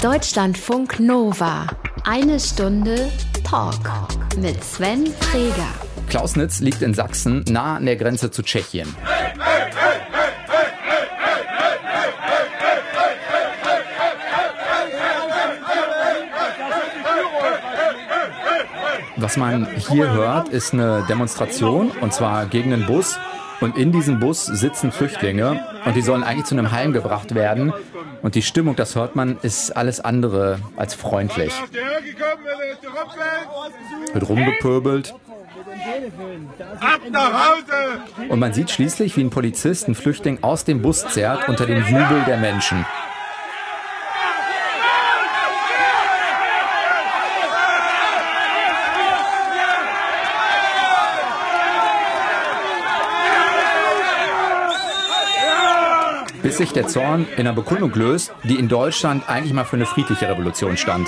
Deutschlandfunk Nova. 1 Stunde Talk mit Sven Träger. Klausnitz liegt in Sachsen, nah an der Grenze zu Tschechien. Was man hier hört, ist eine Demonstration, und zwar gegen einen Bus. Und in diesem Bus sitzen Flüchtlinge und die sollen eigentlich zu einem Heim gebracht werden. Und die Stimmung, das hört man, ist alles andere als freundlich. Wird rumgepöbelt. Ab nach Hause! Und man sieht schließlich, wie ein Polizist einen Flüchtling aus dem Bus zerrt unter dem Jubel der Menschen. Bis sich der Zorn in einer Bekundung löst, die in Deutschland eigentlich mal für eine friedliche Revolution stand.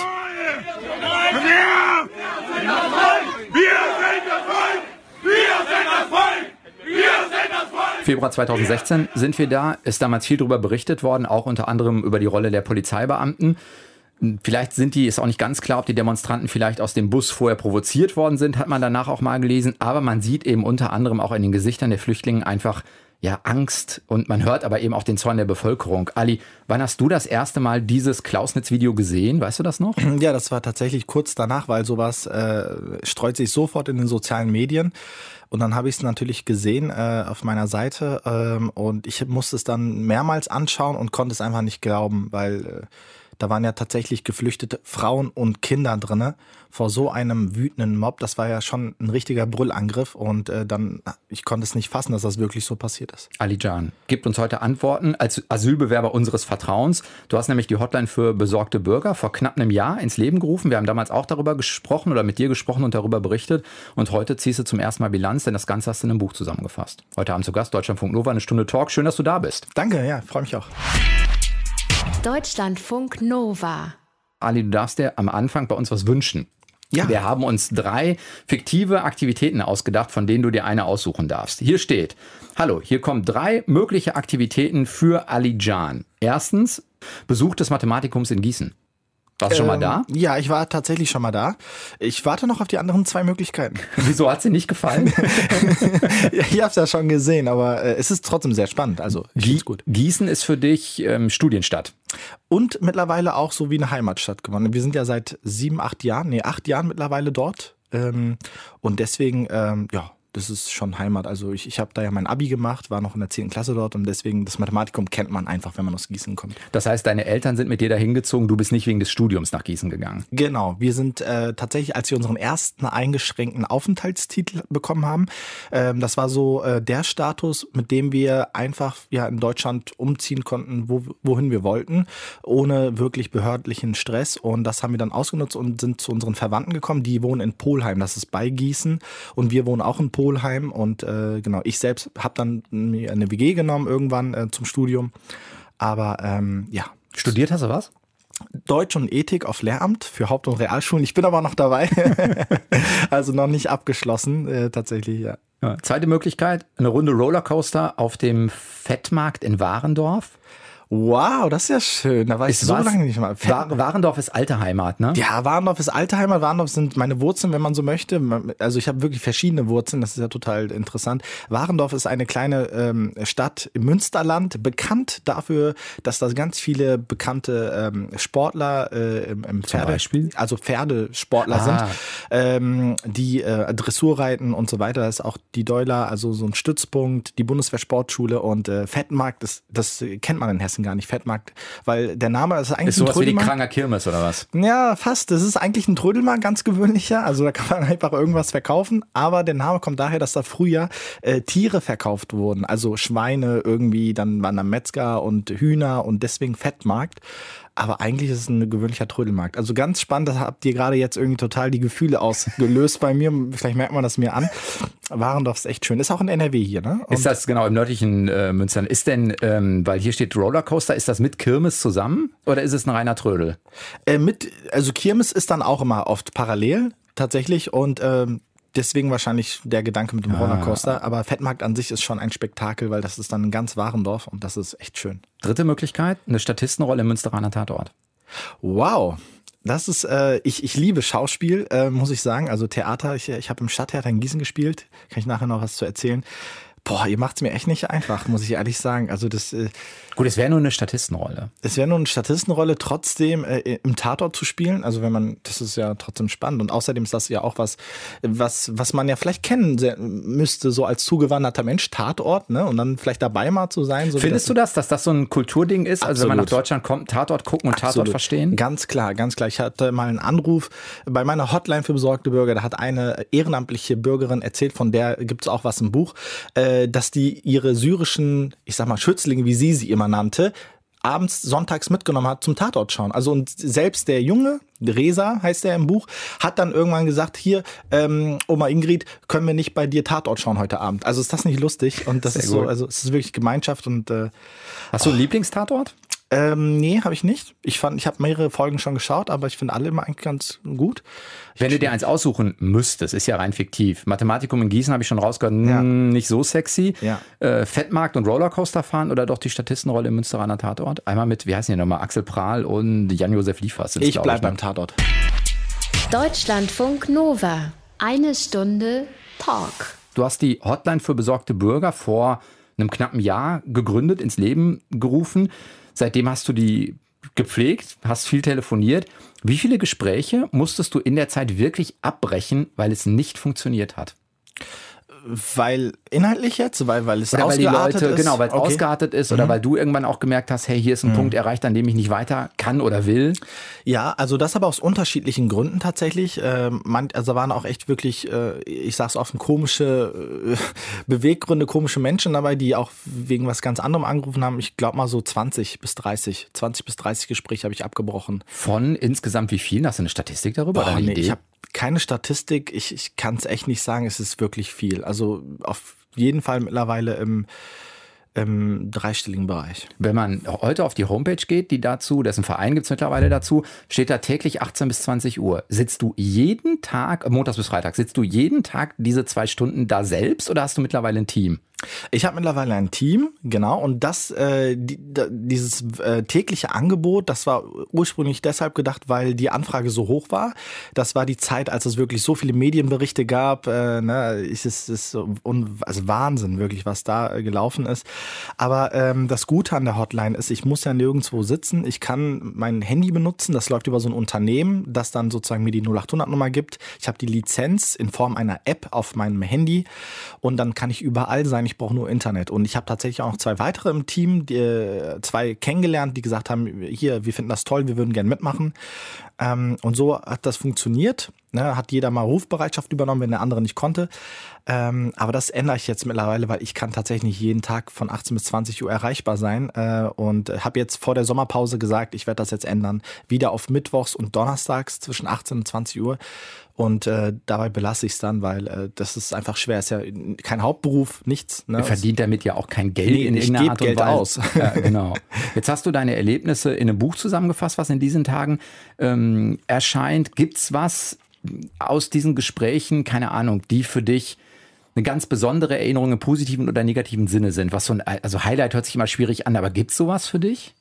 Februar 2016 sind wir da, ist damals viel darüber berichtet worden, auch unter anderem über die Rolle der Polizeibeamten. Vielleicht ist auch nicht ganz klar, ob die Demonstranten vielleicht aus dem Bus vorher provoziert worden sind, hat man danach auch mal gelesen. Aber man sieht eben unter anderem auch in den Gesichtern der Flüchtlinge einfach Angst, und man hört aber eben auch den Zorn der Bevölkerung. Ali, wann hast du das erste Mal dieses Klausnitz-Video gesehen? Weißt du das noch? Ja, das war tatsächlich kurz danach, weil sowas streut sich sofort in den sozialen Medien. Und dann habe ich es natürlich gesehen auf meiner Seite und ich musste es dann mehrmals anschauen und konnte es einfach nicht glauben, weil da waren ja tatsächlich geflüchtete Frauen und Kinder drinne vor so einem wütenden Mob. Das war ja schon ein richtiger Brüllangriff und ich konnte es nicht fassen, dass das wirklich so passiert ist. Ali Can gibt uns heute Antworten als Asylbewerber unseres Vertrauens. Du hast nämlich die Hotline für besorgte Bürger vor knapp einem Jahr ins Leben gerufen. Wir haben damals auch darüber gesprochen oder mit dir gesprochen und darüber berichtet. Und heute ziehst du zum ersten Mal Bilanz, denn das Ganze hast du in einem Buch zusammengefasst. Heute Abend zu Gast, Deutschlandfunk Nova, 1 Stunde Talk. Schön, dass du da bist. Danke, ja, freue mich auch. Deutschlandfunk Nova. Ali, du darfst dir am Anfang bei uns was wünschen. Ja. Wir haben uns 3 fiktive Aktivitäten ausgedacht, von denen du dir eine aussuchen darfst. Hier steht: Hallo, hier kommen 3 mögliche Aktivitäten für Ali Can. Erstens, Besuch des Mathematikums in Gießen. Warst du schon mal da? Ja, ich war tatsächlich schon mal da. Ich warte noch auf die anderen 2 Möglichkeiten. Wieso, hat sie nicht gefallen? Ich habe es ja schon gesehen, aber es ist trotzdem sehr spannend. Also ich find's gut. Gießen ist für dich Studienstadt. Und mittlerweile auch so wie eine Heimatstadt geworden. Wir sind ja seit 8 Jahren mittlerweile dort. Und deswegen, das ist schon Heimat. Also ich habe da ja mein Abi gemacht, war noch in der 10. Klasse dort und deswegen das Mathematikum kennt man einfach, wenn man aus Gießen kommt. Das heißt, deine Eltern sind mit dir dahin gezogen, du bist nicht wegen des Studiums nach Gießen gegangen? Genau, wir sind tatsächlich, als wir unseren ersten eingeschränkten Aufenthaltstitel bekommen haben, das war so der Status, mit dem wir einfach in Deutschland umziehen konnten, wohin wir wollten, ohne wirklich behördlichen Stress, und das haben wir dann ausgenutzt und sind zu unseren Verwandten gekommen, die wohnen in Polheim, das ist bei Gießen, und wir wohnen auch in Polheim und ich selbst habe dann mir eine WG genommen irgendwann zum Studium, aber Studiert hast du was? Deutsch und Ethik auf Lehramt für Haupt- und Realschulen. Ich bin aber noch dabei, also noch nicht abgeschlossen tatsächlich, ja. Ja. Zweite Möglichkeit, eine Runde Rollercoaster auf dem Fettmarkt in Warendorf. Wow, das ist ja schön. Da war ich so lange nicht mal. Warendorf ist alte Heimat, ne? Ja, Warendorf ist alte Heimat. Warendorf sind meine Wurzeln, wenn man so möchte. Also ich habe wirklich verschiedene Wurzeln. Das ist ja total interessant. Warendorf ist eine kleine Stadt im Münsterland, bekannt dafür, dass da ganz viele bekannte Sportler im Pferdesportler sind, die Dressur reiten und so weiter. Da ist auch die Deuler, also so ein Stützpunkt, die Bundeswehr-Sportschule, und Fettmarkt, das kennt man in Hessen gar nicht, Fettmarkt, weil der Name ist eigentlich ist sowas wie die Kranger Kirmes oder was? Ja, fast. Das ist eigentlich ein Trödelmarkt, ganz gewöhnlicher. Also da kann man einfach irgendwas verkaufen, aber der Name kommt daher, dass da früher Tiere verkauft wurden, also Schweine irgendwie, dann waren da Metzger und Hühner und deswegen Fettmarkt. Aber eigentlich ist es ein gewöhnlicher Trödelmarkt. Also ganz spannend, das habt ihr gerade jetzt irgendwie total die Gefühle ausgelöst bei mir. Vielleicht merkt man das mir an. Warendorf ist echt schön. Ist auch in NRW hier, ne? Und ist das genau im nördlichen Münster? Ist denn, weil hier steht Rollercoaster, ist das mit Kirmes zusammen oder ist es ein reiner Trödel? Also Kirmes ist dann auch immer oft parallel tatsächlich und deswegen wahrscheinlich der Gedanke mit dem Rollercoaster. Aber Fettmarkt an sich ist schon ein Spektakel, weil das ist dann ein ganz Warendorf und das ist echt schön. Dritte Möglichkeit, eine Statistenrolle im Münsteraner Tatort. Wow. Das ist, ich liebe Schauspiel, muss ich sagen. Also Theater, ich habe im Stadttheater in Gießen gespielt. Kann ich nachher noch was zu erzählen. Boah, ihr macht's mir echt nicht einfach, muss ich ehrlich sagen. Also das. Gut, es wäre nur eine Statistenrolle. Es wäre nur eine Statistenrolle, trotzdem im Tatort zu spielen. Also das ist ja trotzdem spannend. Und außerdem ist das ja auch was man ja vielleicht kennen müsste, so als zugewanderter Mensch, Tatort, ne? Und dann vielleicht dabei mal zu sein. So Findest du dass das so ein Kulturding ist? Absolut. Also wenn man nach Deutschland kommt, Tatort gucken und Tatort verstehen? Ganz klar, ganz klar. Ich hatte mal einen Anruf bei meiner Hotline für besorgte Bürger. Da hat eine ehrenamtliche Bürgerin erzählt, von der gibt's auch was im Buch, dass die ihre syrischen, ich sag mal, Schützlinge, wie sie immer nannte, abends, sonntags mitgenommen hat zum Tatort schauen. Also und selbst der Junge, Reza heißt er im Buch, hat dann irgendwann gesagt, hier, Oma Ingrid, können wir nicht bei dir Tatort schauen heute Abend? Also ist das nicht lustig? Und das ist so, also es ist wirklich Gemeinschaft und Hast du einen Lieblingstatort? Nee, habe ich nicht. Ich habe mehrere Folgen schon geschaut, aber ich finde alle immer eigentlich ganz gut. Wenn du dir eins aussuchen müsstest, ist ja rein fiktiv. Mathematikum in Gießen habe ich schon rausgehört, nicht so sexy. Ja. Fettmarkt und Rollercoaster fahren oder doch die Statistenrolle im Münsteraner Tatort? Einmal mit, wie heißen die nochmal, Axel Prahl und Jan-Josef Liefers. Ich bleibe beim Tatort. Deutschlandfunk Nova. 1 Stunde Talk. Du hast die Hotline für besorgte Bürger vor einem knappen Jahr gegründet, ins Leben gerufen. Seitdem hast du die gepflegt, hast viel telefoniert. Wie viele Gespräche musstest du in der Zeit wirklich abbrechen, weil es nicht funktioniert hat? Weil inhaltlich jetzt? Weil es oder ausgeartet weil die Leute, ist? genau, weil es ausgeartet ist oder weil du irgendwann auch gemerkt hast, hey, hier ist ein Punkt erreicht, an dem ich nicht weiter kann oder will? Ja, also das aber aus unterschiedlichen Gründen tatsächlich. Also waren auch echt wirklich, ich sag's offen, komische Beweggründe, komische Menschen dabei, die auch wegen was ganz anderem angerufen haben. Ich glaube mal so 20 bis 30 Gespräche habe ich abgebrochen. Von insgesamt wie vielen? Hast du eine Statistik darüber? Boah, oder eine Idee? Ich habe keine Statistik. Ich kann es echt nicht sagen. Es ist wirklich viel. Also auf jeden Fall mittlerweile im dreistelligen Bereich. Wenn man heute auf die Homepage geht, dessen Verein gibt es mittlerweile dazu, steht da täglich 18 bis 20 Uhr. Sitzt du jeden Tag, montags bis freitags, sitzt du jeden Tag diese 2 Stunden da selbst oder hast du mittlerweile ein Team? Ich habe mittlerweile ein Team, genau, und dieses tägliche Angebot, das war ursprünglich deshalb gedacht, weil die Anfrage so hoch war. Das war die Zeit, als es wirklich so viele Medienberichte gab. Es ist also Wahnsinn wirklich, was da gelaufen ist. Aber das Gute an der Hotline ist, ich muss ja nirgendwo sitzen. Ich kann mein Handy benutzen. Das läuft über so ein Unternehmen, das dann sozusagen mir die 0800-Nummer gibt. Ich habe die Lizenz in Form einer App auf meinem Handy und dann kann ich überall sein. Ich brauche nur Internet. Und ich habe tatsächlich auch noch 2 weitere im Team, 2 kennengelernt, die gesagt haben, hier, wir finden das toll, wir würden gerne mitmachen. Und so hat das funktioniert. Ne, hat jeder mal Rufbereitschaft übernommen, wenn der andere nicht konnte. Aber das ändere ich jetzt mittlerweile, weil ich kann tatsächlich nicht jeden Tag von 18 bis 20 Uhr erreichbar sein. Und habe jetzt vor der Sommerpause gesagt, ich werde das jetzt ändern. Wieder auf Mittwochs und Donnerstags zwischen 18 und 20 Uhr. Und dabei belasse ich es dann, weil das ist einfach schwer. Ist ja kein Hauptberuf, nichts. Ne? Ihr verdient damit ja auch kein Geld in irgendeiner Art und Geld Weise. aus. Ja, genau. Jetzt hast du deine Erlebnisse in einem Buch zusammengefasst, was in diesen Tagen erscheint. Gibt's was aus diesen Gesprächen, keine Ahnung, die für dich eine ganz besondere Erinnerung im positiven oder negativen Sinne sind? Also Highlight hört sich immer schwierig an, aber gibt's sowas für dich?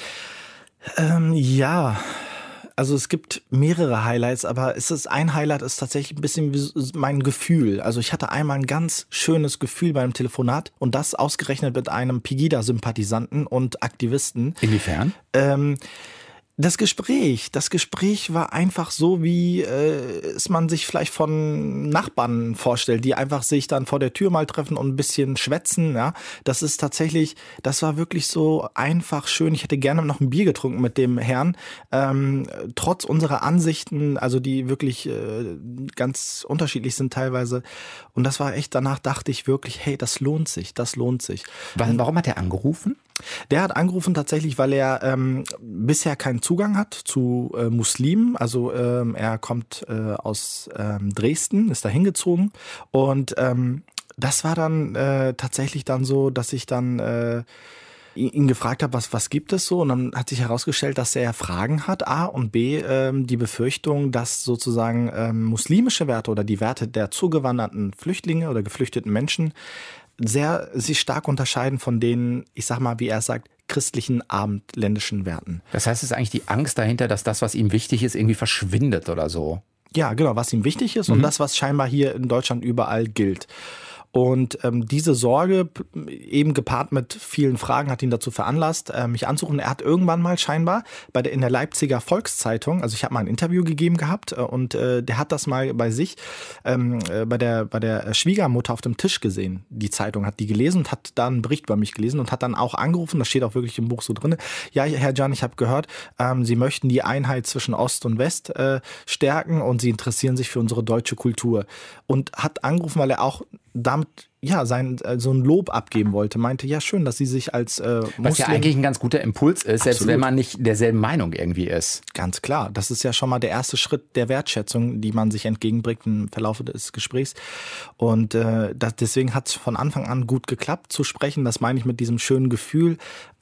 Ja. Also es gibt mehrere Highlights, aber ein Highlight ist tatsächlich ein bisschen wie mein Gefühl. Also ich hatte einmal ein ganz schönes Gefühl beim Telefonat und das ausgerechnet mit einem Pegida-Sympathisanten und Aktivisten. Inwiefern? Das Gespräch war einfach so, wie es man sich vielleicht von Nachbarn vorstellt, die einfach sich dann vor der Tür mal treffen und ein bisschen schwätzen. Ja, das war wirklich so einfach schön. Ich hätte gerne noch ein Bier getrunken mit dem Herrn, trotz unserer Ansichten, also die wirklich ganz unterschiedlich sind teilweise. Und das war echt, danach dachte ich wirklich, hey, das lohnt sich. Warum hat er angerufen? Der hat angerufen tatsächlich, weil er bisher keinen Zugang hat zu Muslimen. Also er kommt aus Dresden, ist da hingezogen. Und das war dann tatsächlich dann so, dass ich dann ihn gefragt habe, was gibt es so? Und dann hat sich herausgestellt, dass er Fragen hat, A, und B, die Befürchtung, dass sozusagen muslimische Werte oder die Werte der zugewanderten Flüchtlinge oder geflüchteten Menschen sich stark unterscheiden von denen, ich sag mal, wie er sagt, christlichen abendländischen Werten. Das heißt, es ist eigentlich die Angst dahinter, dass das, was ihm wichtig ist, irgendwie verschwindet oder so. Ja, genau, was ihm wichtig ist und das, was scheinbar hier in Deutschland überall gilt. Und diese Sorge, eben gepaart mit vielen Fragen, hat ihn dazu veranlasst, mich anzurufen. Er hat irgendwann mal scheinbar in der Leipziger Volkszeitung, also ich habe mal ein Interview gegeben gehabt und der hat das mal bei sich bei der Schwiegermutter auf dem Tisch gesehen. Die Zeitung hat die gelesen und hat da einen Bericht über mich gelesen und hat dann auch angerufen, das steht auch wirklich im Buch so drin. Ja, Herr Can, ich habe gehört, Sie möchten die Einheit zwischen Ost und West stärken und Sie interessieren sich für unsere deutsche Kultur. Und hat angerufen, weil er auch damit so ein Lob abgeben wollte, meinte, ja schön, dass sie sich als Muslim... Was ja eigentlich ein ganz guter Impuls ist, selbst Absolut. wenn man nicht derselben Meinung irgendwie ist. Ganz klar, das ist ja schon mal der erste Schritt der Wertschätzung, die man sich entgegenbringt im Verlauf des Gesprächs. Und deswegen hat es von Anfang an gut geklappt zu sprechen, das meine ich mit diesem schönen Gefühl.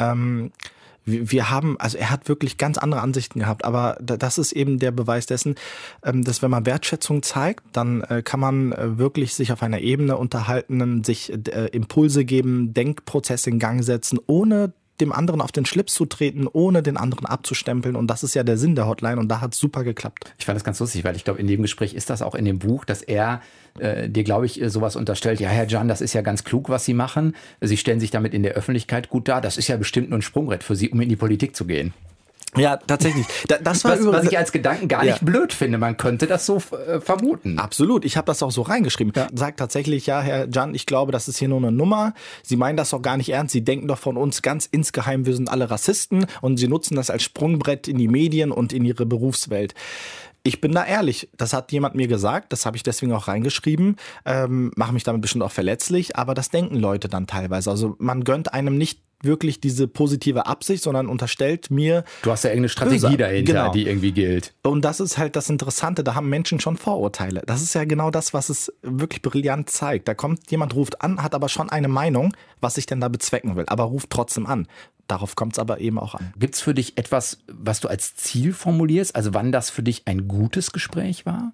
Er hat wirklich ganz andere Ansichten gehabt, aber das ist eben der Beweis dessen, dass wenn man Wertschätzung zeigt, dann kann man wirklich sich auf einer Ebene unterhalten, sich Impulse geben, Denkprozesse in Gang setzen, ohne dem anderen auf den Schlips zu treten, ohne den anderen abzustempeln. Und das ist ja der Sinn der Hotline und da hat es super geklappt. Ich fand das ganz lustig, weil ich glaube, in dem Gespräch ist das auch in dem Buch, dass er dir, glaube ich, sowas unterstellt. Ja, Herr Can, das ist ja ganz klug, was Sie machen. Sie stellen sich damit in der Öffentlichkeit gut dar. Das ist ja bestimmt nur ein Sprungbrett für Sie, um in die Politik zu gehen. Ja, tatsächlich. Das war was ich als Gedanken gar nicht blöd finde. Man könnte das so vermuten. Absolut. Ich habe das auch so reingeschrieben. Ja. Sagt tatsächlich, ja, Herr Can, ich glaube, das ist hier nur eine Nummer. Sie meinen das doch gar nicht ernst. Sie denken doch von uns ganz insgeheim, wir sind alle Rassisten und Sie nutzen das als Sprungbrett in die Medien und in Ihre Berufswelt. Ich bin da ehrlich, das hat jemand mir gesagt, das habe ich deswegen auch reingeschrieben, mache mich damit bestimmt auch verletzlich, aber das denken Leute dann teilweise. Also man gönnt einem nicht wirklich diese positive Absicht, sondern unterstellt mir... Du hast ja irgendeine Strategie dahinter, genau, die irgendwie gilt. Und das ist halt das Interessante, da haben Menschen schon Vorurteile. Das ist ja genau das, was es wirklich brillant zeigt. Da kommt jemand, ruft an, hat aber schon eine Meinung, was ich denn da bezwecken will, aber ruft trotzdem an. Darauf kommt es aber eben auch an. Gibt es für dich etwas, was du als Ziel formulierst? Also wann das für dich ein gutes Gespräch war?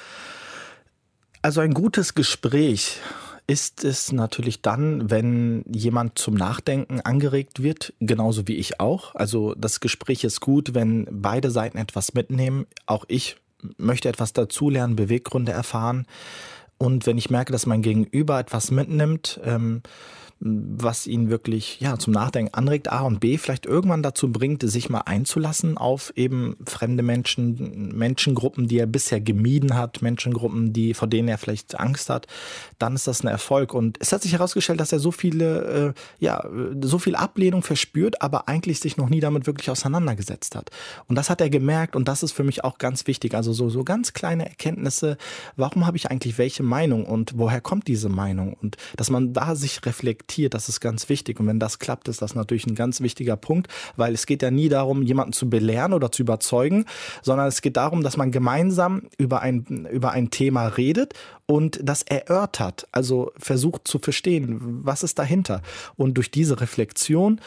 Also ein gutes Gespräch ist es natürlich dann, wenn jemand zum Nachdenken angeregt wird, genauso wie ich auch. Also das Gespräch ist gut, wenn beide Seiten etwas mitnehmen. Auch ich möchte etwas dazulernen, Beweggründe erfahren. Und wenn ich merke, dass mein Gegenüber etwas mitnimmt, was ihn wirklich zum Nachdenken anregt, A und B vielleicht irgendwann dazu bringt, sich mal einzulassen auf eben fremde Menschen, Menschengruppen, die er bisher gemieden hat, Menschengruppen, vor denen er vielleicht Angst hat, dann ist das ein Erfolg. Und es hat sich herausgestellt, dass er so viel Ablehnung verspürt, aber eigentlich sich noch nie damit wirklich auseinandergesetzt hat. Und das hat er gemerkt und das ist für mich auch ganz wichtig. Also so ganz kleine Erkenntnisse, warum habe ich eigentlich welche Meinung und woher kommt diese Meinung? Und dass man da sich reflektiert, das ist ganz wichtig. Und wenn das klappt, ist das natürlich ein ganz wichtiger Punkt, weil es geht ja nie darum, jemanden zu belehren oder zu überzeugen, sondern es geht darum, dass man gemeinsam über ein Thema redet und das erörtert, also versucht zu verstehen, was ist dahinter. Und durch diese Reflexion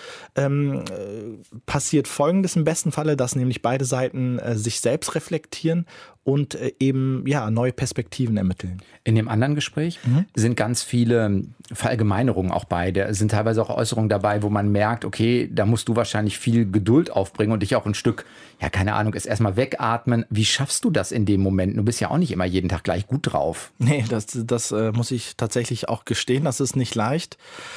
passiert Folgendes im besten Falle, dass nämlich beide Seiten sich selbst reflektieren und eben neue Perspektiven ermitteln. In dem anderen Gespräch sind ganz viele Verallgemeinerungen auch bei. Da sind teilweise auch Äußerungen dabei, wo man merkt, okay, da musst du wahrscheinlich viel Geduld aufbringen und dich auch ein Stück, keine Ahnung, ist erstmal wegatmen. Wie schaffst du das in dem Moment? Du bist ja auch nicht immer jeden Tag gleich gut drauf. Nee, das muss ich tatsächlich auch gestehen, das ist nicht leicht.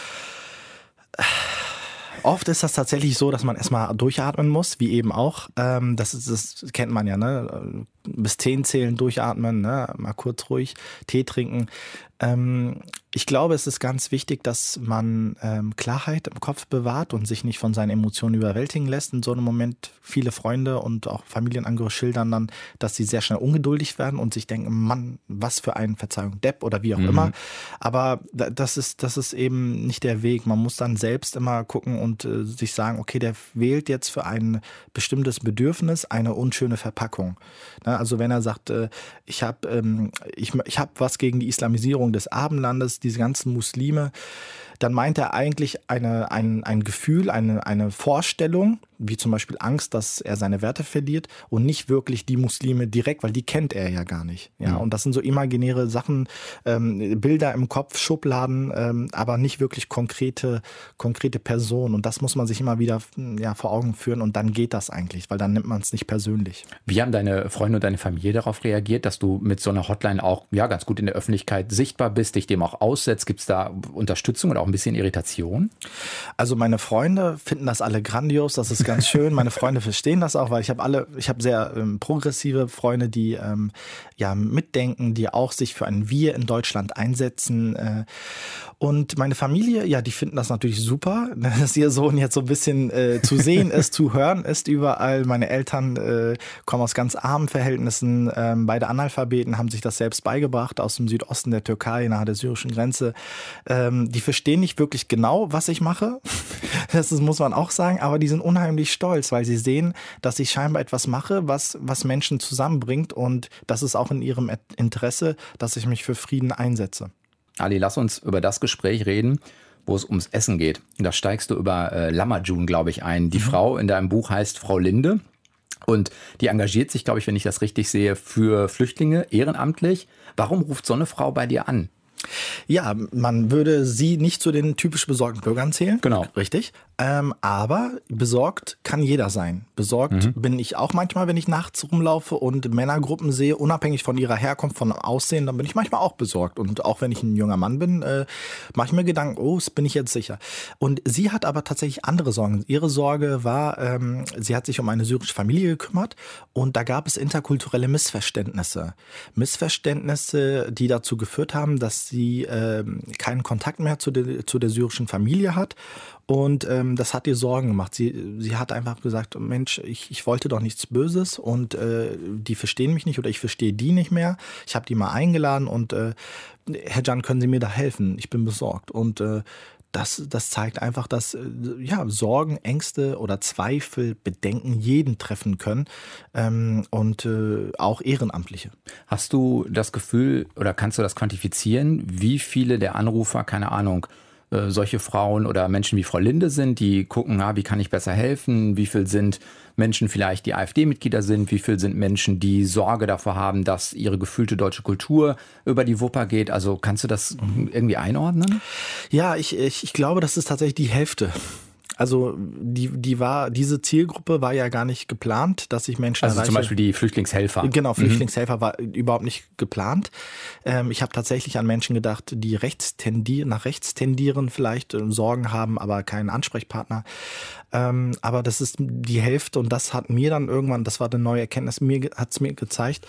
Oft ist das tatsächlich so, dass man erstmal durchatmen muss, wie eben auch. Das kennt man ja, ne? Bis 10 zählen, durchatmen, ne? Mal kurz ruhig, Tee trinken. Ich glaube, es ist ganz wichtig, dass man Klarheit im Kopf bewahrt und sich nicht von seinen Emotionen überwältigen lässt. In so einem Moment viele Freunde und auch Familienangehörige schildern dann, dass sie sehr schnell ungeduldig werden und sich denken, Mann, was für ein, Verzeihung, Depp oder wie auch immer. Aber das ist eben nicht der Weg. Man muss dann selbst immer gucken und sich sagen, okay, der wählt jetzt für ein bestimmtes Bedürfnis eine unschöne Verpackung. Also wenn er sagt, ich hab was gegen die Islamisierung des Abendlandes, diese ganzen Muslime, dann meint er eigentlich ein Gefühl, eine Vorstellung, wie zum Beispiel Angst, dass er seine Werte verliert und nicht wirklich die Muslime direkt, weil die kennt er ja gar nicht. Ja, und das sind so imaginäre Sachen, Bilder im Kopf, Schubladen, aber nicht wirklich konkrete Personen. Und das muss man sich immer wieder vor Augen führen und dann geht das eigentlich, weil dann nimmt man es nicht persönlich. Wie haben deine Freunde und deine Familie darauf reagiert, dass du mit so einer Hotline auch ganz gut in der Öffentlichkeit sichtbar bist, dich dem auch aussetzt? Gibt es da Unterstützung oder auch ein bisschen Irritation? Also meine Freunde finden das alle grandios, das ist ganz schön. Meine Freunde verstehen das auch, weil ich habe sehr progressive Freunde, die mitdenken, die auch sich für ein Wir in Deutschland einsetzen. Und meine Familie, die finden das natürlich super, dass ihr Sohn jetzt so ein bisschen zu sehen ist, zu hören ist überall. Meine Eltern kommen aus ganz armen Verhältnissen, beide Analphabeten, haben sich das selbst beigebracht aus dem Südosten der Türkei, nahe der syrischen Grenze. Die verstehen nicht wirklich genau, was ich mache, das muss man auch sagen, aber die sind unheimlich stolz, weil sie sehen, dass ich scheinbar etwas mache, was Menschen zusammenbringt und das ist auch in ihrem Interesse, dass ich mich für Frieden einsetze. Ali, lass uns über das Gespräch reden, wo es ums Essen geht. Da steigst du über Lamajun, glaube ich, ein. Die Frau in deinem Buch heißt Frau Linde und die engagiert sich, glaube ich, wenn ich das richtig sehe, für Flüchtlinge ehrenamtlich. Warum ruft so eine Frau bei dir an? Ja, man würde sie nicht zu den typisch besorgten Bürgern zählen. Genau. Richtig. Aber besorgt kann jeder sein. Besorgt bin ich auch manchmal, wenn ich nachts rumlaufe und Männergruppen sehe, unabhängig von ihrer Herkunft, von Aussehen, dann bin ich manchmal auch besorgt. Und auch wenn ich ein junger Mann bin, mache ich mir Gedanken, bin ich jetzt sicher. Und sie hat aber tatsächlich andere Sorgen. Ihre Sorge war, sie hat sich um eine syrische Familie gekümmert und da gab es interkulturelle Missverständnisse. Missverständnisse, die dazu geführt haben, dass sie keinen Kontakt mehr zu der syrischen Familie hat. Und das hat ihr Sorgen gemacht. Sie hat einfach gesagt, Mensch, ich wollte doch nichts Böses und die verstehen mich nicht oder ich verstehe die nicht mehr. Ich habe die mal eingeladen und Herr Can, können Sie mir da helfen? Ich bin besorgt. Und das zeigt einfach, dass Sorgen, Ängste oder Zweifel, Bedenken jeden treffen können und auch Ehrenamtliche. Hast du das Gefühl oder kannst du das quantifizieren, wie viele der Anrufer, keine Ahnung, solche Frauen oder Menschen wie Frau Linde sind, die gucken, wie kann ich besser helfen, wie viel sind Menschen vielleicht, die AfD-Mitglieder sind, wie viel sind Menschen, die Sorge davor haben, dass ihre gefühlte deutsche Kultur über die Wupper geht. Also kannst du das irgendwie einordnen? Ja, ich glaube, das ist tatsächlich die Hälfte. Also diese Zielgruppe war ja gar nicht geplant, dass ich Menschen erreiche. Also zum Beispiel die Flüchtlingshelfer. Genau, Flüchtlingshelfer war überhaupt nicht geplant. Ich habe tatsächlich an Menschen gedacht, die nach rechts tendieren, vielleicht Sorgen haben, aber keinen Ansprechpartner. Aber das ist die Hälfte und das hat mir dann irgendwann, das war eine neue Erkenntnis, hat es mir gezeigt,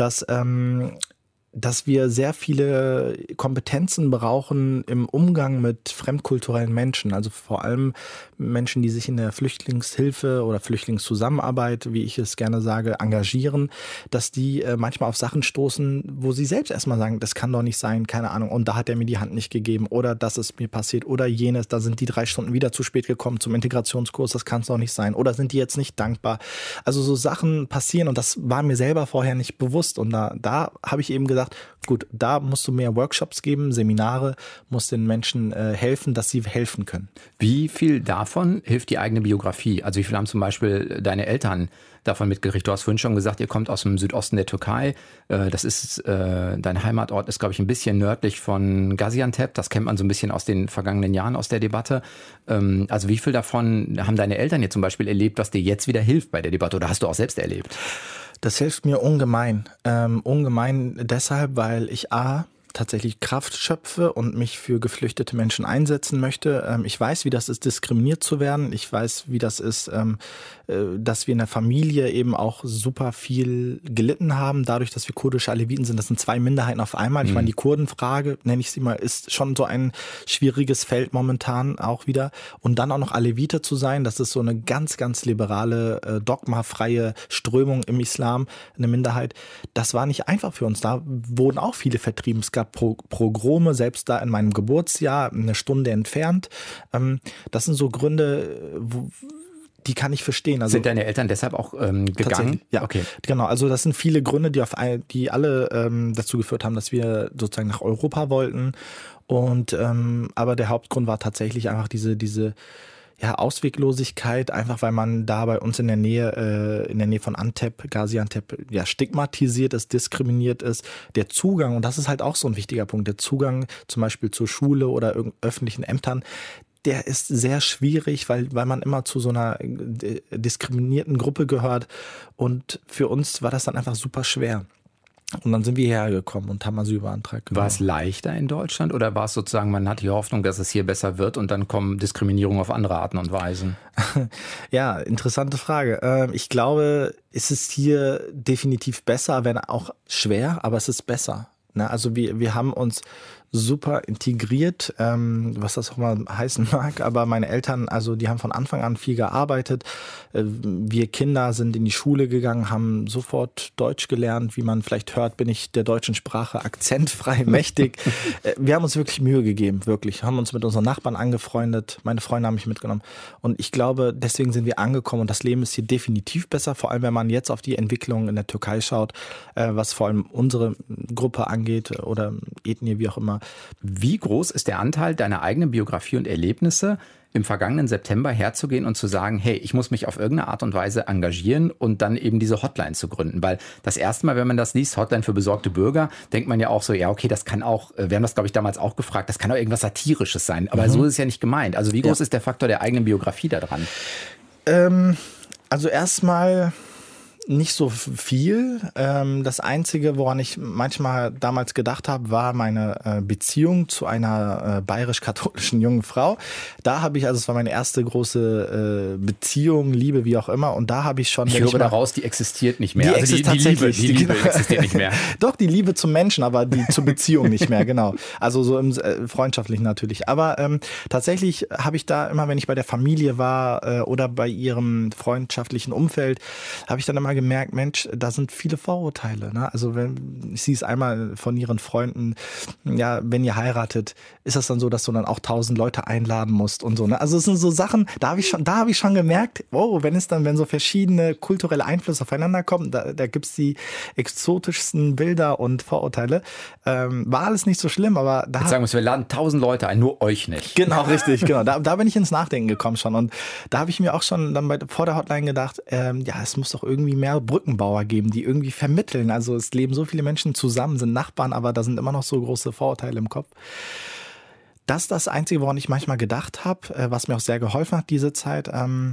dass wir sehr viele Kompetenzen brauchen im Umgang mit fremdkulturellen Menschen. Also vor allem Menschen, die sich in der Flüchtlingshilfe oder Flüchtlingszusammenarbeit, wie ich es gerne sage, engagieren, dass die manchmal auf Sachen stoßen, wo sie selbst erstmal sagen, das kann doch nicht sein, keine Ahnung, und da hat er mir die Hand nicht gegeben oder das ist mir passiert oder jenes, da sind die 3 Stunden wieder zu spät gekommen zum Integrationskurs, das kann es doch nicht sein oder sind die jetzt nicht dankbar. Also so Sachen passieren und das war mir selber vorher nicht bewusst und da habe ich eben gesagt, gut, da musst du mehr Workshops geben, Seminare, musst den Menschen helfen, dass sie helfen können. Wie viel davon hilft die eigene Biografie? Also wie viel haben zum Beispiel deine Eltern davon mitgekriegt? Du hast vorhin schon gesagt, ihr kommt aus dem Südosten der Türkei. Das ist, dein Heimatort ist, glaube ich, ein bisschen nördlich von Gaziantep. Das kennt man so ein bisschen aus den vergangenen Jahren aus der Debatte. Also wie viel davon haben deine Eltern jetzt zum Beispiel erlebt, was dir jetzt wieder hilft bei der Debatte? Oder hast du auch selbst erlebt? Das hilft mir ungemein. Ungemein deshalb, weil ich tatsächlich Kraft schöpfe und mich für geflüchtete Menschen einsetzen möchte. Ich weiß, wie das ist, diskriminiert zu werden. Ich weiß, wie das ist, dass wir in der Familie eben auch super viel gelitten haben, dadurch, dass wir kurdische Aleviten sind. Das sind 2 Minderheiten auf einmal. Ich meine, die Kurdenfrage, nenne ich sie mal, ist schon so ein schwieriges Feld momentan auch wieder. Und dann auch noch Alevite zu sein, das ist so eine ganz, ganz liberale, dogmafreie Strömung im Islam, eine Minderheit. Das war nicht einfach für uns. Da wurden auch viele vertrieben. Es gab Pogrome, selbst da in meinem Geburtsjahr, eine Stunde entfernt. Das sind so Gründe, die kann ich verstehen. Also, sind deine Eltern deshalb auch gegangen? Ja, okay. Genau. Also das sind viele Gründe, die alle dazu geführt haben, dass wir sozusagen nach Europa wollten. Und aber der Hauptgrund war tatsächlich einfach diese Ausweglosigkeit, einfach weil man da bei uns in der Nähe von Antep, Gaziantep, stigmatisiert ist, diskriminiert ist. Der Zugang, und das ist halt auch so ein wichtiger Punkt, der Zugang zum Beispiel zur Schule oder öffentlichen Ämtern, der ist sehr schwierig, weil man immer zu so einer diskriminierten Gruppe gehört. Und für uns war das dann einfach super schwer. Und dann sind wir hierher gekommen und haben Asyl beantragt. Genau. War es leichter in Deutschland oder war es sozusagen, man hat die Hoffnung, dass es hier besser wird und dann kommen Diskriminierungen auf andere Arten und Weisen? Ja, interessante Frage. Ich glaube, es ist hier definitiv besser, wenn auch schwer, aber es ist besser. Also wir haben uns super integriert, was das auch mal heißen mag, aber meine Eltern, also die haben von Anfang an viel gearbeitet. Wir Kinder sind in die Schule gegangen, haben sofort Deutsch gelernt. Wie man vielleicht hört, bin ich der deutschen Sprache akzentfrei mächtig. Wir haben uns wirklich Mühe gegeben, wirklich. Haben uns mit unseren Nachbarn angefreundet. Meine Freunde haben mich mitgenommen. Und ich glaube, deswegen sind wir angekommen und das Leben ist hier definitiv besser, vor allem wenn man jetzt auf die Entwicklung in der Türkei schaut, was vor allem unsere Gruppe angeht oder Ethnie, wie auch immer. Wie groß ist der Anteil deiner eigenen Biografie und Erlebnisse, im vergangenen September herzugehen und zu sagen, hey, ich muss mich auf irgendeine Art und Weise engagieren und dann eben diese Hotline zu gründen? Weil das erste Mal, wenn man das liest, Hotline für besorgte Bürger, denkt man ja auch so, ja okay, das kann auch, wir haben das glaube ich damals auch gefragt, das kann auch irgendwas Satirisches sein, aber so ist es ja nicht gemeint. Also wie groß ist der Faktor der eigenen Biografie da dran? Also erstmal nicht so viel. Das Einzige, woran ich manchmal damals gedacht habe, war meine Beziehung zu einer bayerisch-katholischen jungen Frau. Da habe ich, also es war meine erste große Beziehung, Liebe, wie auch immer. Und da habe ich schon... Ich höre daraus, die existiert nicht mehr. Die Liebe existiert nicht mehr. Doch, die Liebe zum Menschen, aber die zur Beziehung nicht mehr, genau. Also so im Freundschaftlichen natürlich. Aber tatsächlich habe ich da immer, wenn ich bei der Familie war oder bei ihrem freundschaftlichen Umfeld, habe ich dann immer gemerkt, Mensch, da sind viele Vorurteile. Ne? Also ich sehe es einmal von ihren Freunden, ja, wenn ihr heiratet, ist das dann so, dass du dann auch 1000 Leute einladen musst und so. Ne? Also es sind so Sachen, da habe ich schon gemerkt, wenn so verschiedene kulturelle Einflüsse aufeinander kommen, da gibt es die exotischsten Bilder und Vorurteile. War alles nicht so schlimm, aber da... Jetzt sagen wir, wir laden 1000 Leute ein, nur euch nicht. Genau, richtig, genau. Da bin ich ins Nachdenken gekommen schon und da habe ich mir auch schon dann vor der Hotline gedacht, es muss doch irgendwie mehr Brückenbauer geben, die irgendwie vermitteln. Also es leben so viele Menschen zusammen, sind Nachbarn, aber da sind immer noch so große Vorurteile im Kopf. Das ist das Einzige, woran ich manchmal gedacht habe, was mir auch sehr geholfen hat, diese Zeit.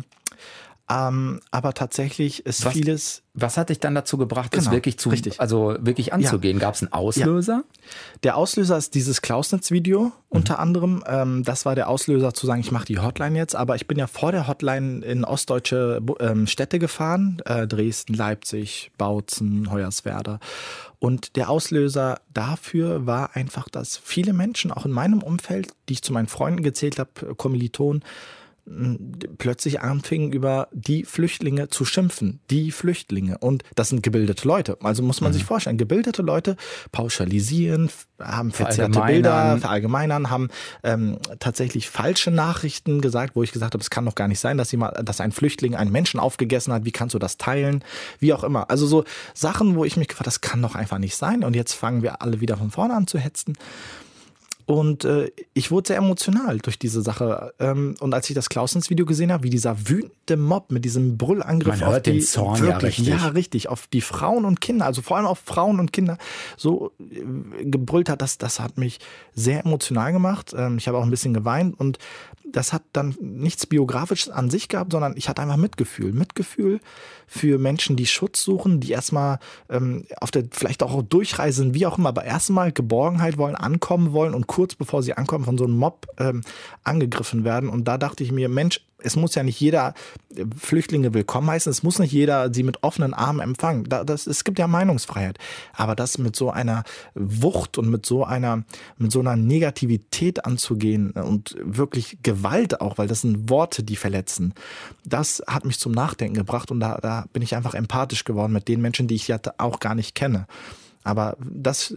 Aber tatsächlich ist vieles... Was hat dich dann dazu gebracht, das wirklich anzugehen? Ja. Gab es einen Auslöser? Ja. Der Auslöser ist dieses Klausnitz-Video unter anderem. Das war der Auslöser zu sagen, ich mache die Hotline jetzt. Aber ich bin ja vor der Hotline in ostdeutsche Städte gefahren. Dresden, Leipzig, Bautzen, Hoyerswerda. Und der Auslöser dafür war einfach, dass viele Menschen, auch in meinem Umfeld, die ich zu meinen Freunden gezählt habe, Kommilitonen, plötzlich anfingen, über die Flüchtlinge zu schimpfen. Die Flüchtlinge. Und das sind gebildete Leute. Also muss man sich vorstellen, gebildete Leute pauschalisieren, haben verzerrte Bilder, verallgemeinern, haben tatsächlich falsche Nachrichten gesagt, wo ich gesagt habe, es kann doch gar nicht sein, dass ein Flüchtling einen Menschen aufgegessen hat. Wie kannst du das teilen? Wie auch immer. Also so Sachen, wo ich mich gefragt habe, das kann doch einfach nicht sein. Und jetzt fangen wir alle wieder von vorne an zu hetzen. Und ich wurde sehr emotional durch diese Sache. Und als ich das Klausnitz-Video gesehen habe, wie dieser wütende Mob mit diesem Brüllangriff Man hört den Zorn richtig, auf die Frauen und Kinder, also vor allem auf Frauen und Kinder, so gebrüllt hat, das hat mich sehr emotional gemacht. Ich habe auch ein bisschen geweint und das hat dann nichts Biografisches an sich gehabt, sondern ich hatte einfach Mitgefühl. Mitgefühl für Menschen, die Schutz suchen, die erstmal vielleicht auch durchreisen, wie auch immer, aber erstmal Geborgenheit wollen, ankommen wollen und kurz bevor sie ankommen, von so einem Mob angegriffen werden. Und da dachte ich mir, Mensch, es muss ja nicht jeder Flüchtlinge willkommen heißen, es muss nicht jeder sie mit offenen Armen empfangen. Es gibt ja Meinungsfreiheit. Aber das mit so einer Wucht und mit so einer Negativität anzugehen und wirklich Gewalt auch, weil das sind Worte, die verletzen, das hat mich zum Nachdenken gebracht und da bin ich einfach empathisch geworden mit den Menschen, die ich ja auch gar nicht kenne. Aber das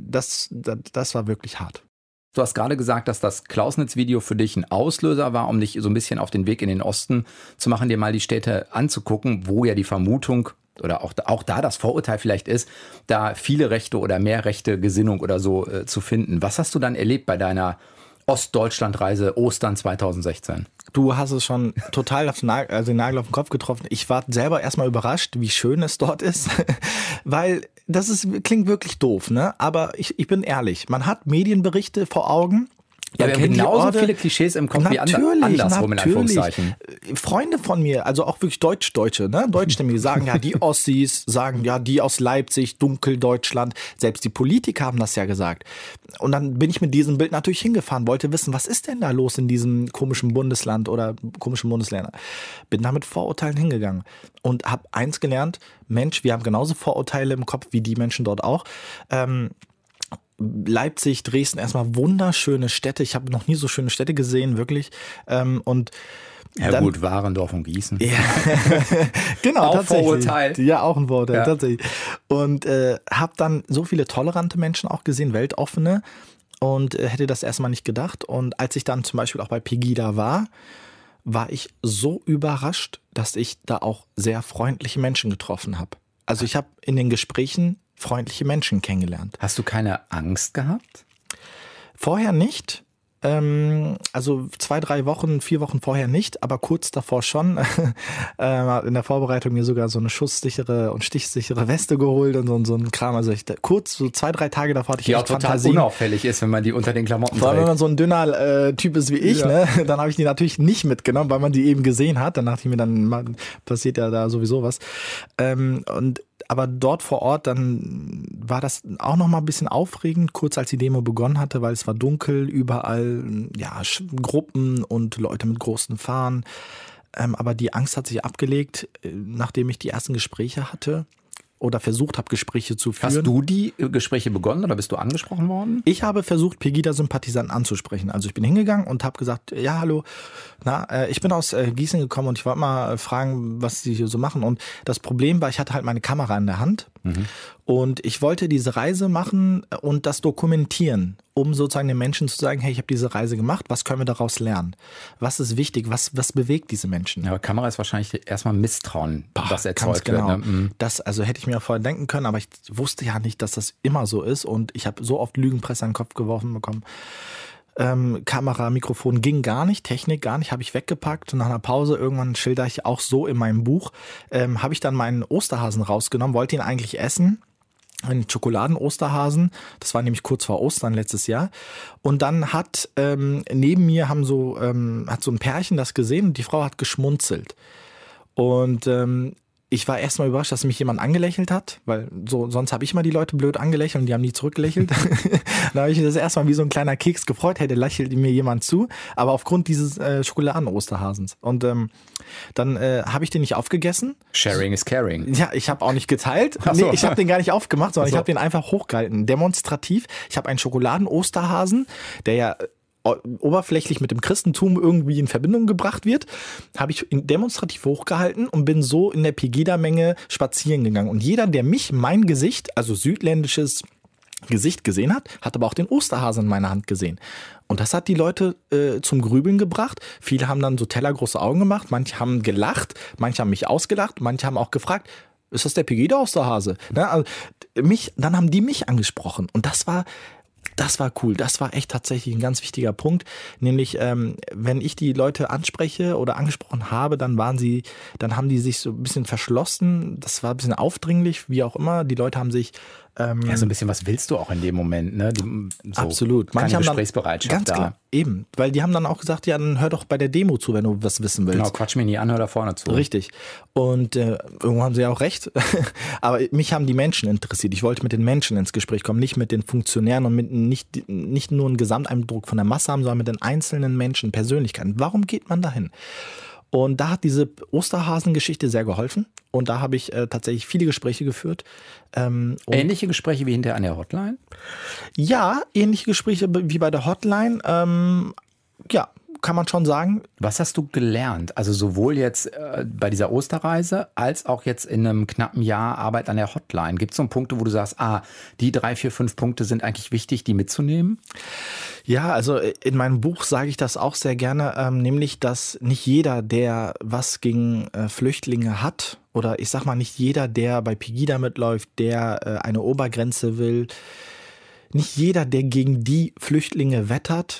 war wirklich hart. Du hast gerade gesagt, dass das Klausnitz-Video für dich ein Auslöser war, um dich so ein bisschen auf den Weg in den Osten zu machen, dir mal die Städte anzugucken, wo ja die Vermutung oder auch da das Vorurteil vielleicht ist, da viele rechte oder mehr rechte Gesinnung oder so zu finden. Was hast du dann erlebt bei deiner Ostdeutschland-Reise Ostern 2016. Du hast es schon total den Nagel auf den Kopf getroffen. Ich war selber erstmal überrascht, wie schön es dort ist, weil klingt wirklich doof, ne? Aber ich bin ehrlich, man hat Medienberichte vor Augen. Ja, wir haben genauso viele Klischees im Kopf wie andersrum in Anführungszeichen. Freunde von mir, also auch wirklich Deutsche, ne? Deutschstämmige sagen ja, die Ossis, sagen ja, die aus Leipzig, Dunkeldeutschland. Selbst die Politiker haben das ja gesagt. Und dann bin ich mit diesem Bild natürlich hingefahren, wollte wissen, was ist denn da los in diesem komischen Bundesland oder komischen Bundesländern. Bin da mit Vorurteilen hingegangen und habe eins gelernt, Mensch, wir haben genauso Vorurteile im Kopf wie die Menschen dort auch. Leipzig, Dresden, erstmal wunderschöne Städte. Ich habe noch nie so schöne Städte gesehen, wirklich. Und ja dann, gut, Warendorf und Gießen. Ja, genau, auch tatsächlich. Vorurteil. Ja, auch ein Vorurteil, ja. Tatsächlich. Und habe dann so viele tolerante Menschen auch gesehen, weltoffene, und hätte das erstmal nicht gedacht. Und als ich dann zum Beispiel auch bei Pegida war ich so überrascht, dass ich da auch sehr freundliche Menschen getroffen habe. Also ich habe in den Gesprächen freundliche Menschen kennengelernt. Hast du keine Angst gehabt? Vorher nicht. Also 2-3 Wochen, 4 Wochen vorher nicht, aber kurz davor schon. In der Vorbereitung mir sogar so eine schusssichere und stichsichere Weste geholt und so ein Kram. Also kurz, so 2-3 Tage davor hatte ich die echt auch total Fantasien. Unauffällig ist, wenn man die unter den Klamotten Vor allem, wenn trägt. man so ein dünner Typ ist wie ich, ja. Ne? Dann habe ich die natürlich nicht mitgenommen, weil man die eben gesehen hat. Dann dachte ich mir, dann passiert ja da sowieso was. Aber dort vor Ort, dann war das auch noch mal ein bisschen aufregend, kurz als die Demo begonnen hatte, weil es war dunkel, überall ja, Gruppen und Leute mit großen Fahnen. Aber die Angst hat sich abgelegt, nachdem ich die ersten Gespräche hatte oder versucht habe, Gespräche zu führen. Hast du die Gespräche begonnen oder bist du angesprochen worden? Ich habe versucht, Pegida-Sympathisanten anzusprechen. Also ich bin hingegangen und habe gesagt, ja, hallo, ich bin aus Gießen gekommen und ich wollte mal fragen, was Sie hier so machen. Und das Problem war, ich hatte halt meine Kamera in der Hand und ich wollte diese Reise machen und das dokumentieren, um sozusagen den Menschen zu sagen, hey, ich habe diese Reise gemacht, was können wir daraus lernen? Was ist wichtig? Was bewegt diese Menschen? Ja, aber Kamera ist wahrscheinlich erstmal Misstrauen, was erzeugt genau. wird. Ne? Das also hätte ich mir vorher denken können, aber ich wusste ja nicht, dass das immer so ist und ich habe so oft Lügenpresse an den Kopf geworfen bekommen. Kamera, Mikrofon ging gar nicht, Technik gar nicht, habe ich weggepackt und nach einer Pause, irgendwann schilder ich auch so in meinem Buch, habe ich dann meinen Osterhasen rausgenommen, wollte ihn eigentlich essen, einen Schokoladen-Osterhasen, das war nämlich kurz vor Ostern letztes Jahr und dann hat neben mir hat so ein Pärchen das gesehen und die Frau hat geschmunzelt und ich war erstmal überrascht, dass mich jemand angelächelt hat, weil sonst habe ich mal die Leute blöd angelächelt und die haben nie zurückgelächelt. Da habe ich das erstmal wie so ein kleiner Keks gefreut, hey, da lächelt mir jemand zu, aber aufgrund dieses Schokoladen-Osterhasens. Und dann habe ich den nicht aufgegessen. Sharing is caring. Ja, ich habe auch nicht geteilt. So. Nee, ich habe den gar nicht aufgemacht, sondern so. Ich habe den einfach hochgehalten, demonstrativ. Ich habe einen Schokoladen-Osterhasen, der ja oberflächlich mit dem Christentum irgendwie in Verbindung gebracht wird, habe ich demonstrativ hochgehalten und bin so in der Pegida-Menge spazieren gegangen. Und jeder, der mein Gesicht, also südländisches Gesicht gesehen hat, hat aber auch den Osterhasen in meiner Hand gesehen. Und das hat die Leute zum Grübeln gebracht. Viele haben dann so tellergroße Augen gemacht, manche haben gelacht, manche haben mich ausgelacht, manche haben auch gefragt, ist das der Pegida-Osterhase? Ne? Also dann haben die mich angesprochen und das war cool. Das war echt tatsächlich ein ganz wichtiger Punkt. Nämlich, wenn ich die Leute anspreche oder angesprochen habe, dann haben die sich so ein bisschen verschlossen. Das war ein bisschen aufdringlich, wie auch immer. Die Leute haben sich so ein bisschen, was willst du auch in dem Moment, ne? So absolut. Keine Manche haben Gesprächsbereitschaft ganz da. Klar, eben. Weil die haben dann auch gesagt, ja, dann hör doch bei der Demo zu, wenn du was wissen willst. Genau, quatsch mich nie an, hör da vorne zu. Richtig. Und irgendwo haben sie ja auch recht. Aber mich haben die Menschen interessiert. Ich wollte mit den Menschen ins Gespräch kommen, nicht mit den Funktionären und mit nicht nur einen Gesamteindruck von der Masse haben, sondern mit den einzelnen Menschen, Persönlichkeiten. Warum geht man dahin? Und da hat diese Osterhasen-Geschichte sehr geholfen. Und da habe ich tatsächlich viele Gespräche geführt. Ähnliche Gespräche wie hinterher an der Hotline? Ja, ähnliche Gespräche wie bei der Hotline. Ja, kann man schon sagen. Was hast du gelernt? Also sowohl jetzt bei dieser Osterreise als auch jetzt in einem knappen Jahr Arbeit an der Hotline. Gibt es so Punkte, wo du sagst, die 3, 4, 5 Punkte sind eigentlich wichtig, die mitzunehmen? Ja, also in meinem Buch sage ich das auch sehr gerne, nämlich, dass nicht jeder, der was gegen Flüchtlinge hat, oder ich sag mal nicht jeder, der bei Pegida mitläuft, der eine Obergrenze will, nicht jeder, der gegen die Flüchtlinge wettert,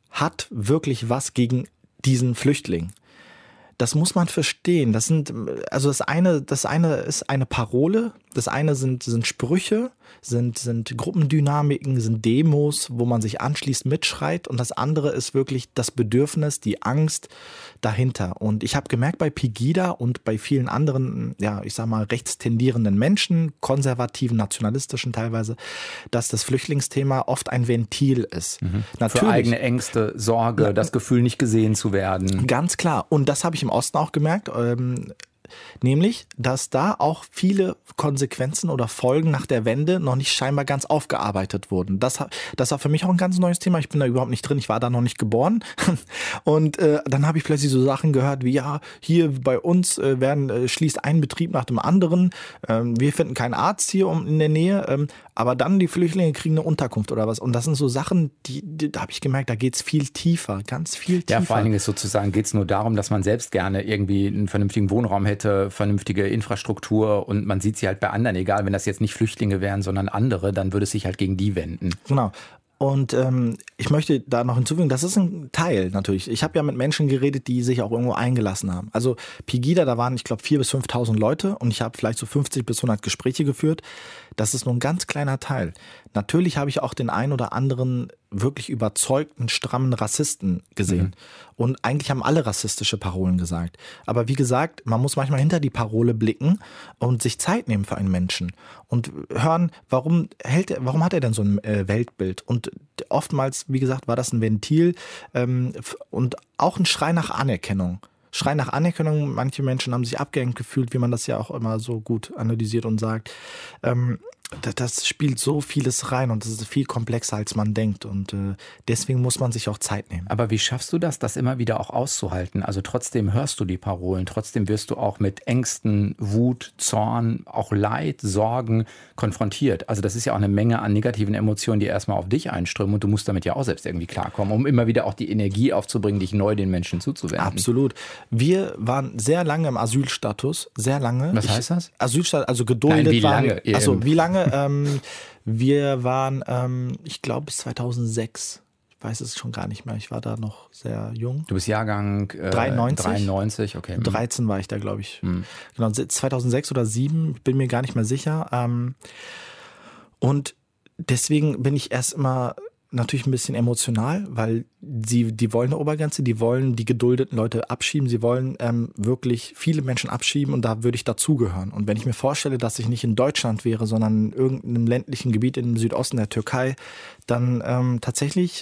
hat wirklich was gegen diesen Flüchtling. Das muss man verstehen. Das eine ist eine Parole, das eine sind Sprüche, sind Gruppendynamiken, sind Demos, wo man sich anschließt, mitschreit, und das andere ist wirklich das Bedürfnis, die Angst dahinter. Und ich habe gemerkt bei Pegida und bei vielen anderen, ja, ich sag mal, rechtstendierenden Menschen, konservativen, nationalistischen teilweise, dass das Flüchtlingsthema oft ein Ventil ist. Natürlich. Für eigene Ängste, Sorge, das Gefühl, nicht gesehen zu werden. Ganz klar. Und das habe ich im Osten auch gemerkt. Nämlich, dass da auch viele Konsequenzen oder Folgen nach der Wende noch nicht scheinbar ganz aufgearbeitet wurden. Das war für mich auch ein ganz neues Thema. Ich bin da überhaupt nicht drin. Ich war da noch nicht geboren. Und dann habe ich plötzlich so Sachen gehört wie, ja, hier bei uns schließt ein Betrieb nach dem anderen. Wir finden keinen Arzt hier in der Nähe. Aber dann die Flüchtlinge kriegen eine Unterkunft oder was. Und das sind so Sachen, da habe ich gemerkt, da geht es viel tiefer, ganz viel tiefer. Ja, vor allen Dingen ist sozusagen, geht es nur darum, dass man selbst gerne irgendwie einen vernünftigen Wohnraum hätte, vernünftige Infrastruktur, und man sieht sie halt bei anderen, egal, wenn das jetzt nicht Flüchtlinge wären, sondern andere, dann würde es sich halt gegen die wenden. Genau. Und ich möchte da noch hinzufügen, das ist ein Teil natürlich. Ich habe ja mit Menschen geredet, die sich auch irgendwo eingelassen haben. Also Pegida, da waren, ich glaube, 4.000 bis 5.000 Leute, und ich habe vielleicht so 50 bis 100 Gespräche geführt. Das ist nur ein ganz kleiner Teil. Natürlich habe ich auch den einen oder anderen wirklich überzeugten, strammen Rassisten gesehen. Und eigentlich haben alle rassistische Parolen gesagt. Aber wie gesagt, man muss manchmal hinter die Parole blicken und sich Zeit nehmen für einen Menschen und hören, warum hat er denn so ein Weltbild? Und oftmals, wie gesagt, war das ein Ventil und auch ein Schrei nach Anerkennung. Schrei nach Anerkennung. Manche Menschen haben sich abgehängt gefühlt, wie man das ja auch immer so gut analysiert und sagt. Das spielt so vieles rein, und das ist viel komplexer, als man denkt, und deswegen muss man sich auch Zeit nehmen. Aber wie schaffst du das immer wieder auch auszuhalten? Also trotzdem hörst du die Parolen, trotzdem wirst du auch mit Ängsten, Wut, Zorn, auch Leid, Sorgen konfrontiert. Also das ist ja auch eine Menge an negativen Emotionen, die erstmal auf dich einströmen, und du musst damit ja auch selbst irgendwie klarkommen, um immer wieder auch die Energie aufzubringen, dich neu den Menschen zuzuwenden. Absolut. Wir waren sehr lange im Asylstatus, sehr lange. Was heißt das? Asylstatus, also geduldet. Nein, wie lange? Also wie lange? Wir waren, ich glaube, bis 2006. Ich weiß es schon gar nicht mehr. Ich war da noch sehr jung. Du bist Jahrgang 93, okay. 13 war ich da, glaube ich. Genau, 2006 oder 2007, bin mir gar nicht mehr sicher. Und deswegen bin ich erst immer natürlich ein bisschen emotional, weil die wollen eine Obergrenze, die wollen die geduldeten Leute abschieben, sie wollen wirklich viele Menschen abschieben, und da würde ich dazugehören. Und wenn ich mir vorstelle, dass ich nicht in Deutschland wäre, sondern in irgendeinem ländlichen Gebiet im Südosten der Türkei, dann tatsächlich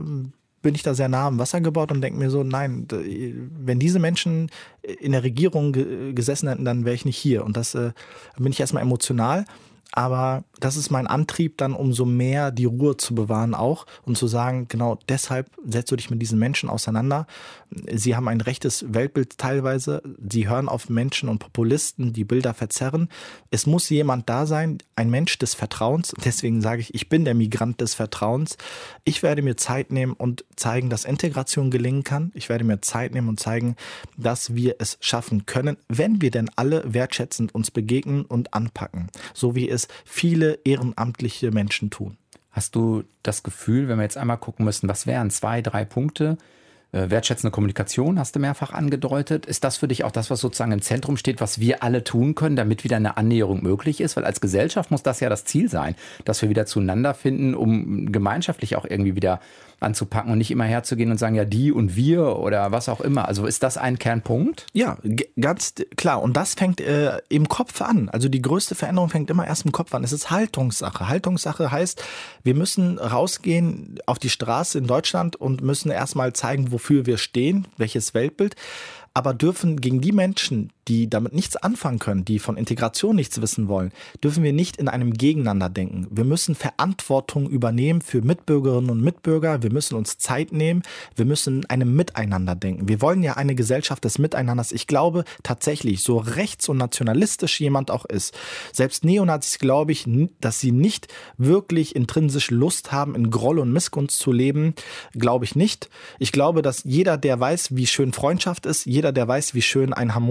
bin ich da sehr nah am Wasser gebaut und denke mir so, nein, wenn diese Menschen in der Regierung gesessen hätten, dann wäre ich nicht hier. Und das bin ich erstmal emotional. Aber das ist mein Antrieb, dann umso mehr die Ruhe zu bewahren auch und zu sagen, genau deshalb setzt du dich mit diesen Menschen auseinander. Sie haben ein rechtes Weltbild teilweise. Sie hören auf Menschen und Populisten, die Bilder verzerren. Es muss jemand da sein, ein Mensch des Vertrauens. Deswegen sage ich bin der Migrant des Vertrauens. Ich werde mir Zeit nehmen und zeigen, dass Integration gelingen kann. Ich werde mir Zeit nehmen und zeigen, dass wir es schaffen können, wenn wir denn alle wertschätzend uns begegnen und anpacken. So wie es viele ehrenamtliche Menschen tun. Hast du das Gefühl, wenn wir jetzt einmal gucken müssen, was wären 2, 3 Punkte? Wertschätzende Kommunikation hast du mehrfach angedeutet. Ist das für dich auch das, was sozusagen im Zentrum steht, was wir alle tun können, damit wieder eine Annäherung möglich ist? Weil als Gesellschaft muss das ja das Ziel sein, dass wir wieder zueinander finden, um gemeinschaftlich auch irgendwie wieder anzupacken und nicht immer herzugehen und sagen, ja, die und wir oder was auch immer. Also ist das ein Kernpunkt? Ja, ganz klar. Und das fängt im Kopf an. Also die größte Veränderung fängt immer erst im Kopf an. Es ist Haltungssache. Haltungssache heißt, wir müssen rausgehen auf die Straße in Deutschland und müssen erstmal zeigen, wofür wir stehen, welches Weltbild. Aber dürfen gegen die Menschen, die damit nichts anfangen können, die von Integration nichts wissen wollen, dürfen wir nicht in einem Gegeneinander denken. Wir müssen Verantwortung übernehmen für Mitbürgerinnen und Mitbürger. Wir müssen uns Zeit nehmen. Wir müssen in einem Miteinander denken. Wir wollen ja eine Gesellschaft des Miteinanders. Ich glaube tatsächlich, so rechts- und nationalistisch jemand auch ist, selbst Neonazis glaube ich, dass sie nicht wirklich intrinsisch Lust haben, in Groll und Missgunst zu leben, glaube ich nicht. Ich glaube, dass jeder, der weiß, wie schön Freundschaft ist, jeder, der weiß, wie schön ein harmonisches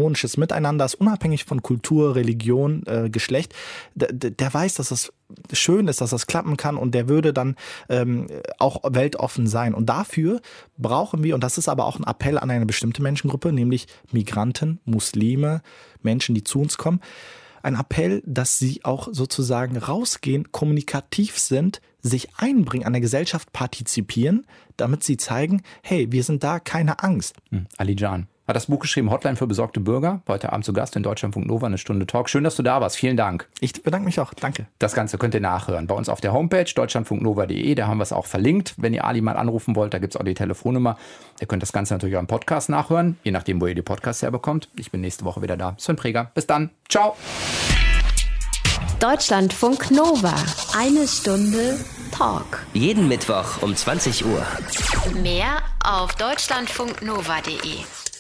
miteinander ist, unabhängig von Kultur, Religion, Geschlecht, der weiß, dass das schön ist, dass das klappen kann und der würde dann auch weltoffen sein. Und dafür brauchen wir, und das ist aber auch ein Appell an eine bestimmte Menschengruppe, nämlich Migranten, Muslime, Menschen, die zu uns kommen, ein Appell, dass sie auch sozusagen rausgehen, kommunikativ sind, sich einbringen, an der Gesellschaft partizipieren, damit sie zeigen, hey, wir sind da, keine Angst. Ali Can hat das Buch geschrieben, Hotline für besorgte Bürger. Heute Abend zu Gast in Deutschlandfunk Nova, eine Stunde Talk. Schön, dass du da warst. Vielen Dank. Ich bedanke mich auch. Danke. Das Ganze könnt ihr nachhören bei uns auf der Homepage deutschlandfunknova.de. Da haben wir es auch verlinkt. Wenn ihr Ali mal anrufen wollt, da gibt es auch die Telefonnummer. Ihr könnt das Ganze natürlich auch im Podcast nachhören, je nachdem, wo ihr die Podcasts herbekommt. Ich bin nächste Woche wieder da. Sven Preger. Bis dann. Ciao. Deutschlandfunk Nova. Eine Stunde Talk. Jeden Mittwoch um 20 Uhr. Mehr auf deutschlandfunknova.de.